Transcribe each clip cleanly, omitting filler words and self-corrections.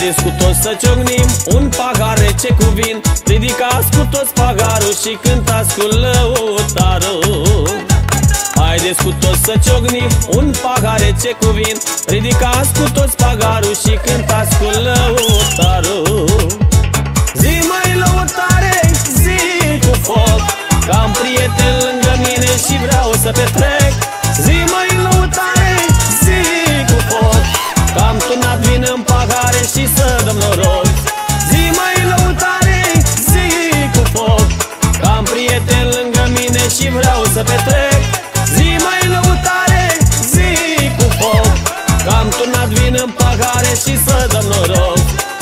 Haideți cu toți să ciocnim un pahar rece cu vin. Ridicați cu toți paharul și cântați cu lăutarul. Haideți cu toți să ciocnim un pahar rece cu vin. Ridicați cu toți paharul și cântați cu lăutarul. Zi mai lăutare, zi cu foc, că am prieten lângă mine și vreau să petrec. Zi mai lăutare, zi cu foc, că am turnat vin în pahare și să dăm noroc. Zi mai lăutare, zi cu foc, că am prieten lângă mine și vreau să petrec. Zi mai lăutare, zi cu foc, că am turnat vin în pahare și să dăm noroc.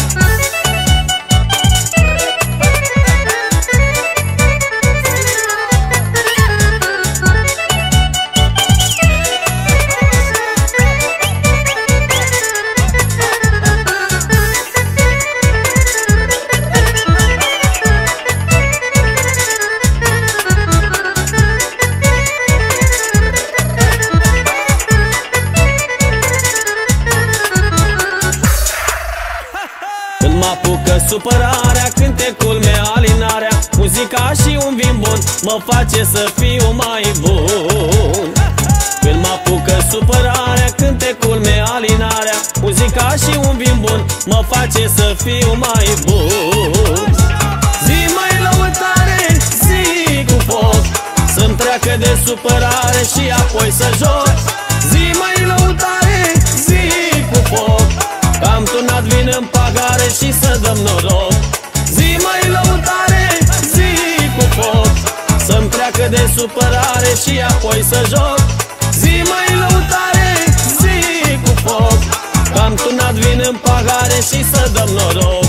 Când mă apucă supărarea, cântecul meu alinarea, muzica și un vin bun mă face să fiu mai bun. Când mă apucă supărarea, cântecul meu alinarea, muzica și un vin bun mă face să fiu mai bun. Zi mai lăutare, zi cu foc, să-mi treacă de supărare și apoi să joc. Zi mai lăutare, zi cu foc, că am turnat vin în pahare și să dăm noroc. Zi mai lăutare, zi cu foc, să-mi treacă de supărare și apoi să joc. Zi mai lăutare, zi cu foc, că am turnat vin în pahare și să dăm noroc.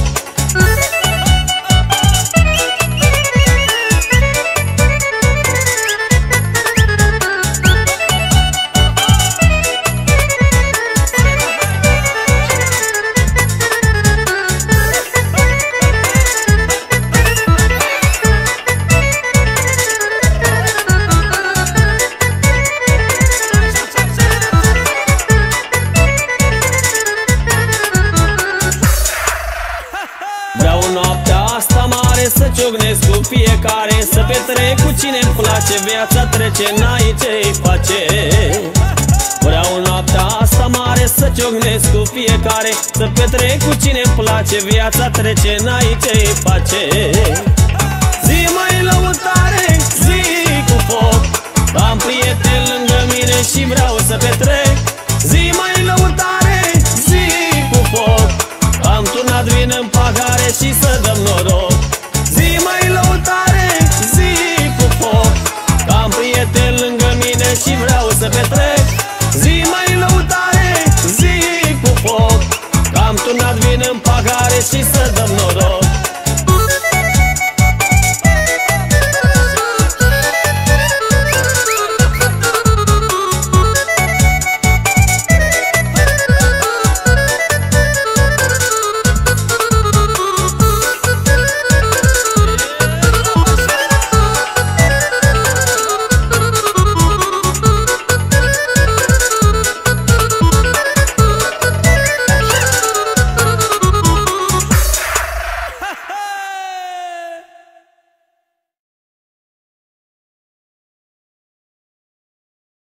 Vreau noaptea asta mare să ciocnesc cu fiecare, să petrec cu cine-mi place, viața trece, n-ai ce-i face. Vreau noaptea asta mare să ciocnesc cu fiecare, să petrec cu cine-mi place, viața trece, n-ai ce-i face. Zi mai lăutare, zi cu foc, am prieten lângă mine și vreau să petrec. Zi mai lăutare, zi cu foc, am turnat vin în pahare și să dăm noroc. Zi mai lăutare, zi cu foc, am prieten lângă mine și vreau să petrec. Zi mai lăutare, zi cu foc, am turnat vin în pahare și să